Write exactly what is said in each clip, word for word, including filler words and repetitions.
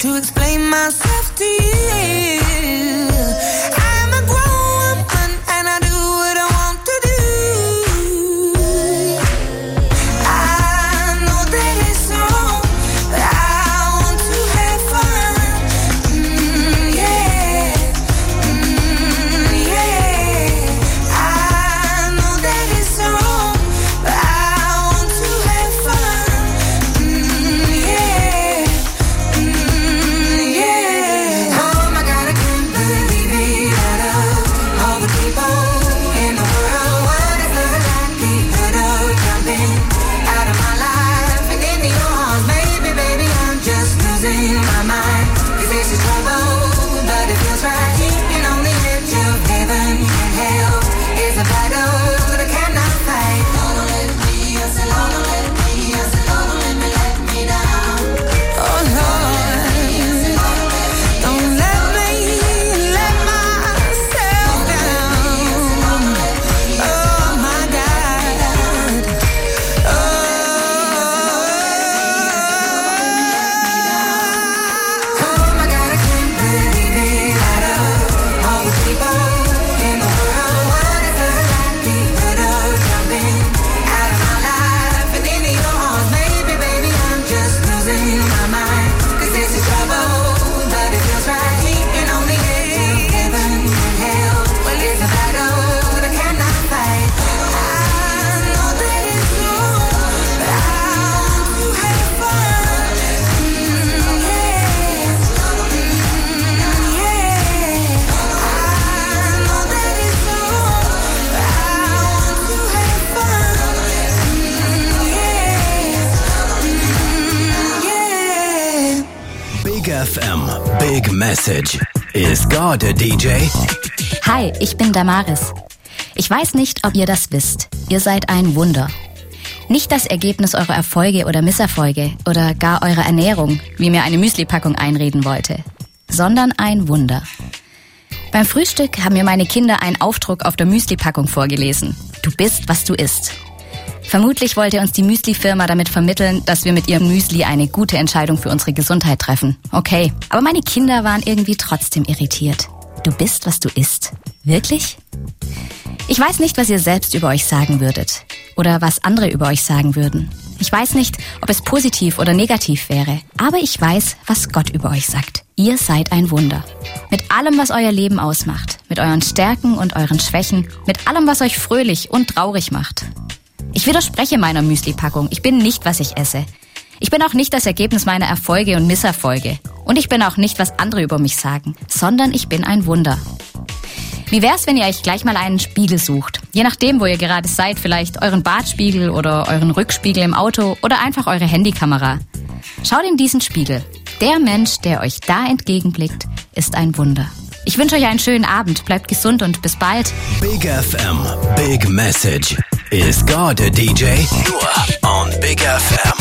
to explain myself to you. I'm a grown woman and I do what I want to do. I know that it's wrong, but I want to have fun. Mm, yeah, mm, yeah. I know that it's wrong, but I want to have fun. Mm, yeah, mm, yeah. Oh my God, I can't believe it. Out of all the people in the world, what is the likelihood of jumping out of my life and into your arms, baby, baby? I'm just losing my mind. 'Cause this is trouble, but it feels right. Keeping on the edge of heaven and hell is a battle that I cannot fight. Lord, don't let me, I said, Lord, don't let me, I said, Lord, don't let me let me down. Oh Lord, don't let me let myself down. Oh my God. Oh, oh my God, I can't believe it. Out of all the people in the world, what is the likelihood of jumping out of my life and into your arms, baby, baby? I'm just losing my mind. 'Cause this is trouble, but it feels right. Keeping on the edge of heaven and hell. Well, it's a battle that I cannot fight. I know that it's wrong, but I want to have fun. Mm, yeah, mm, yeah. I know that it's wrong, but I want to have fun. Mm, yeah, mm, yeah. Big F M, Big Message. Is God a D J? Hi, ich bin Damaris. Ich weiß nicht, ob ihr das wisst. Ihr seid ein Wunder. Nicht das Ergebnis eurer Erfolge oder Misserfolge oder gar eurer Ernährung, wie mir eine Müslipackung einreden wollte, sondern ein Wunder. Beim Frühstück haben mir meine Kinder einen Aufdruck auf der Müslipackung vorgelesen. Du bist, was du isst. Vermutlich wollte uns die Müsli-Firma damit vermitteln, dass wir mit ihrem Müsli eine gute Entscheidung für unsere Gesundheit treffen. Okay, aber meine Kinder waren irgendwie trotzdem irritiert. Du bist, was du isst. Wirklich? Ich weiß nicht, was ihr selbst über euch sagen würdet oder was andere über euch sagen würden. Ich weiß nicht, ob es positiv oder negativ wäre, aber ich weiß, was Gott über euch sagt. Ihr seid ein Wunder. Mit allem, was euer Leben ausmacht, mit euren Stärken und euren Schwächen, mit allem, was euch fröhlich und traurig macht. Ich widerspreche meiner Müsli-Packung. Ich bin nicht, was ich esse. Ich bin auch nicht das Ergebnis meiner Erfolge und Misserfolge. Und ich bin auch nicht, was andere über mich sagen, sondern ich bin ein Wunder. Wie wär's, wenn ihr euch gleich mal einen Spiegel sucht? Je nachdem, wo ihr gerade seid, vielleicht euren Badspiegel oder euren Rückspiegel im Auto oder einfach eure Handykamera. Schaut in diesen Spiegel. Der Mensch, der euch da entgegenblickt, ist ein Wunder. Ich wünsche euch einen schönen Abend, bleibt gesund und bis bald. Big F M, Big Message. Is God a D J? Nur on Big F M.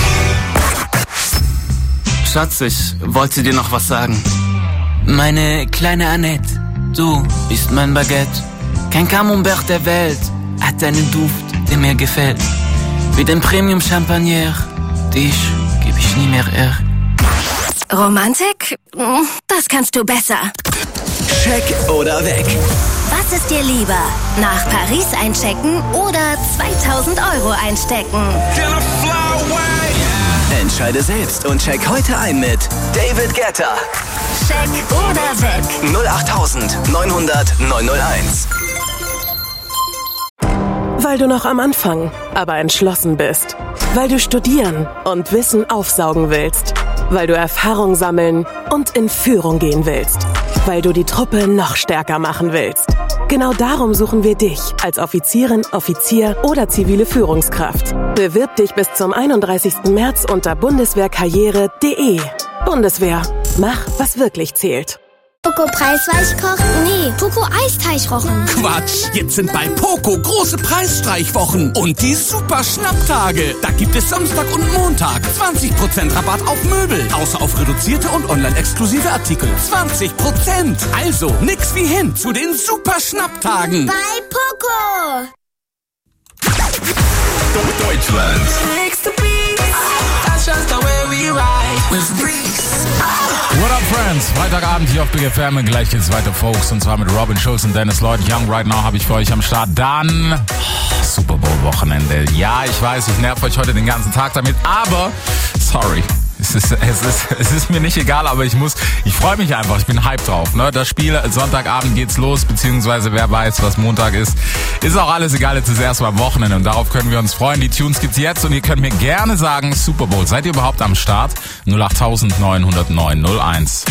Schatz, ich wollte dir noch was sagen. Meine kleine Annette, du bist mein Baguette. Kein Camembert der Welt hat einen Duft, der mir gefällt. Wie den Premium Champagner, dich gebe ich nie mehr her. Romantik? Das kannst du besser. Check oder weg? Was ist dir lieber? Nach Paris einchecken oder zweitausend Euro einstecken? Entscheide selbst und check heute ein mit David Guetta. Check oder weg? null acht neun null null neun null eins. Weil du noch am Anfang, aber entschlossen bist. Weil du studieren und Wissen aufsaugen willst. Weil du Erfahrung sammeln und in Führung gehen willst. Weil du die Truppe noch stärker machen willst. Genau darum suchen wir dich als Offizierin, Offizier oder zivile Führungskraft. Bewirb dich bis zum einunddreißigsten März unter bundeswehrkarriere punkt de. Bundeswehr. Mach, was wirklich zählt. Poco Preisweichkochen? Nee, Poco Eisteichwochen. Quatsch, jetzt sind bei Poco große Preisstreichwochen und die super Schnapptage. Da gibt es Samstag und Montag zwanzig Prozent Rabatt auf Möbel, außer auf reduzierte und online-exklusive Artikel. zwanzig Prozent! Also nix wie hin zu den super Schnapptagen. Bei Poco! Deutschland. That's just the way we ride with Breeze. What up? Freitagabend hier auf Big F M. Gleich geht's weiter, Folks. Und zwar mit Robin Schulz und Dennis Lloyd. Young Right Now habe ich für euch am Start. Dann oh, Super Bowl Wochenende. Ja, ich weiß, ich nerv euch heute den ganzen Tag damit. Aber, sorry. Es ist, es ist, es ist mir nicht egal, aber ich muss, ich freue mich einfach, ich bin hyped drauf, ne? Das Spiel, Sonntagabend geht's los, beziehungsweise wer weiß, was Montag ist. Ist auch alles egal, jetzt ist erst mal Wochenende und darauf können wir uns freuen. Die Tunes gibt's jetzt und ihr könnt mir gerne sagen, Super Bowl, seid ihr überhaupt am Start? null acht neun null neun null eins.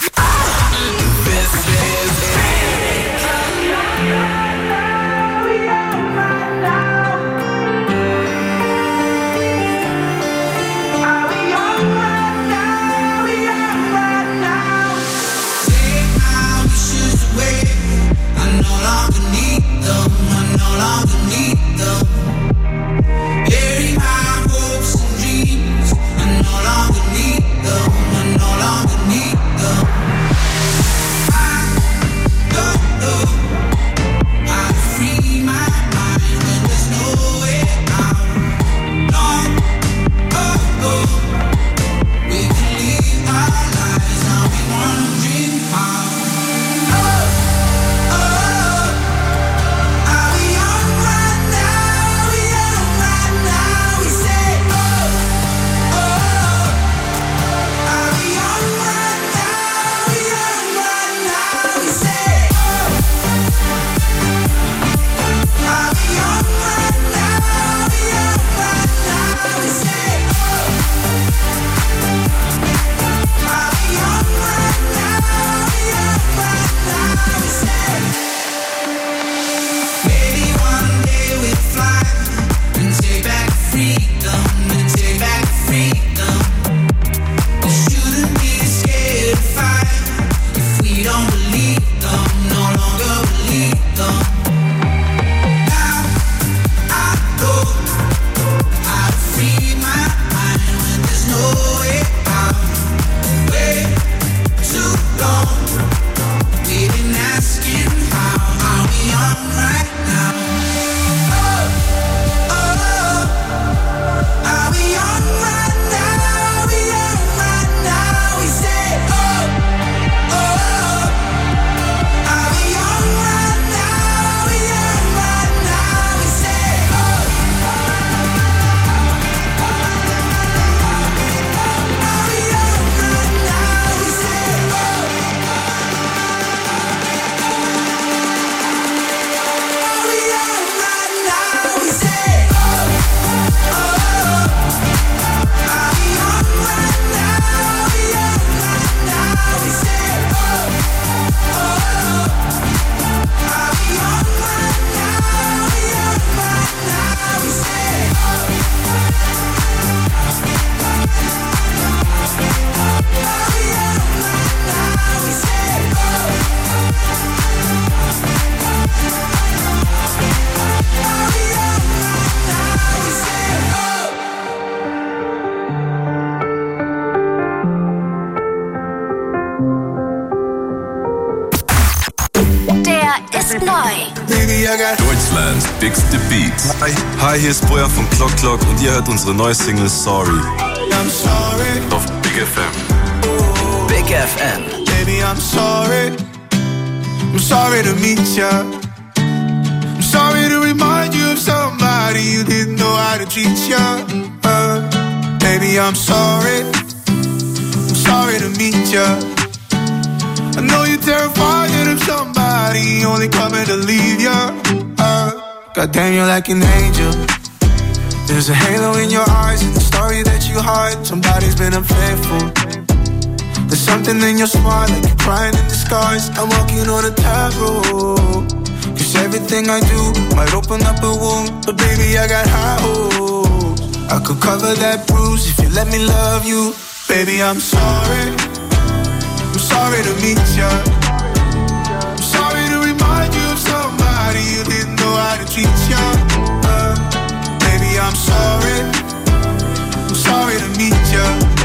Deutschlands dickste Beats. Hi, hi, hier ist Boja von Clock Clock und ihr hört unsere neue Single Sorry. I'm sorry. Auf Big F M. Big F M. Baby, I'm sorry. I'm sorry to meet ya. I'm sorry to remind you of somebody you didn't know how to treat ya. Uh, baby, I'm sorry. I'm sorry to meet ya. I know you're terrified of somebody only coming to leave ya. Uh, goddamn, you're like an angel. There's a halo in your eyes and the story that you hide. Somebody's been unfaithful. There's something in your smile, like you're crying in disguise. I'm walking on a tightrope. Cause everything I do might open up a wound. But baby, I got high hopes. I could cover that bruise if you let me love you. Baby, I'm sorry. I'm sorry to meet ya. I'm sorry to remind you of somebody you didn't know how to treat ya. Uh, baby, I'm sorry. I'm sorry to meet ya.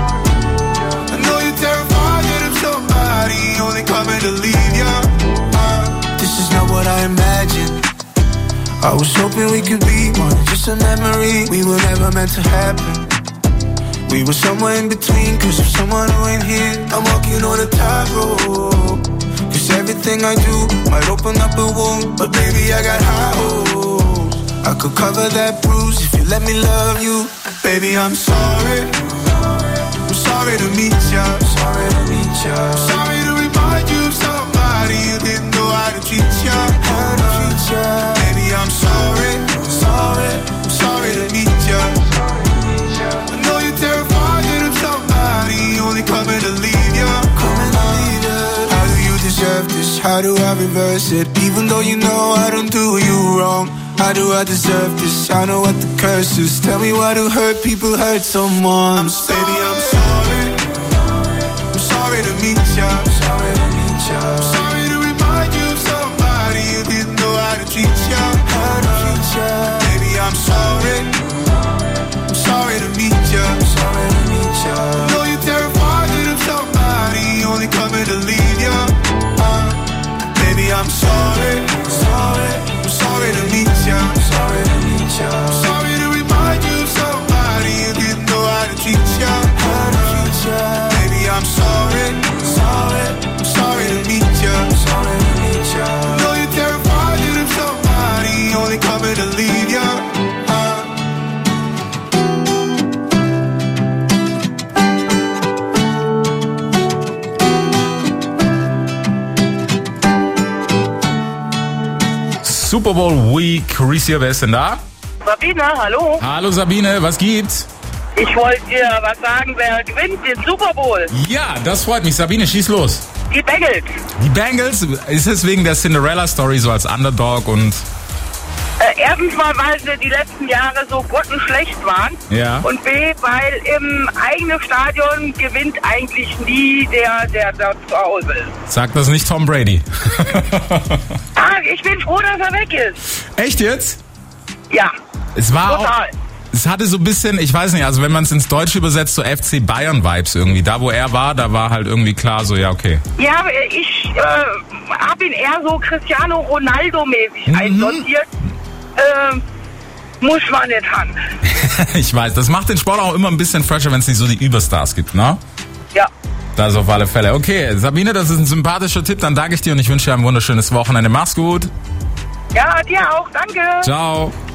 I know you're terrified of somebody only coming to leave ya. Uh, this is not what I imagined. I was hoping we could be more than just a memory. We were never meant to happen. We were somewhere in between, cause of someone who ain't here. I'm walking on a tightrope. Cause everything I do might open up a wound, but baby, I got high hopes. I could cover that bruise if you let me love you. Baby, I'm sorry. I'm sorry to meet ya. Sorry to meet ya. Sorry to remind you of somebody you didn't know how to treat ya. How to treat ya. Baby, I'm sorry. Sorry. I'm sorry to meet ya. I know you're terrified of somebody only coming to leave ya. Coming to leave ya. How do you deserve this? How do I reverse it? Even though you know I don't do you wrong. How do I deserve this? I know what the curse is. Tell me why do hurt people hurt someone? I'm so baby, I'm sorry. I'm sorry to meet ya. Sorry to meet ya. Sorry to remind you of somebody you didn't know how to treat ya. How to treat ya. Baby, I'm sorry. I'm sorry to meet ya. Sorry to meet ya. I know you're terrified of somebody only coming to leave ya. Uh, baby, I'm sorry. Sorry. Sorry to meet ya. Sorry to meet ya. Sorry to remind you of somebody you didn't know how to treat ya. How to treat ya. Baby, I'm sorry. Sorry. I'm sorry to meet ya. Sorry to meet ya. I know you're terrified of somebody only coming to leave ya. Super Bowl Week. Reese, wer ist denn da? Sabine, hallo. Hallo Sabine, was gibt's? Ich wollte dir was sagen, wer gewinnt den Super Bowl. Ja, das freut mich. Sabine, schieß los. Die Bengals. Die Bengals? Ist es wegen der Cinderella-Story so als Underdog und... Äh, erstens mal, weil sie die letzten Jahre so grottenschlecht waren. Ja. Und B, weil im eigenen Stadion gewinnt eigentlich nie der, der da zu Hause ist. Sag das nicht Tom Brady. Ah, ich bin froh, dass er weg ist. Echt jetzt? Ja. Es war total. Auch, es hatte so ein bisschen, ich weiß nicht, also wenn man es ins Deutsche übersetzt, so F C Bayern-Vibes irgendwie. Da, wo er war, da war halt irgendwie klar so, ja, okay. Ja, ich äh, habe ihn eher so Cristiano Ronaldo-mäßig mhm. einsortiert. Ähm, muss man nicht haben. Ich weiß, das macht den Sport auch immer ein bisschen fresher, wenn es nicht so die Überstars gibt, ne? Ja. Das auf alle Fälle. Okay, Sabine, das ist ein sympathischer Tipp, dann danke ich dir und ich wünsche dir ein wunderschönes Wochenende. Mach's gut. Ja, dir auch, danke. Ciao.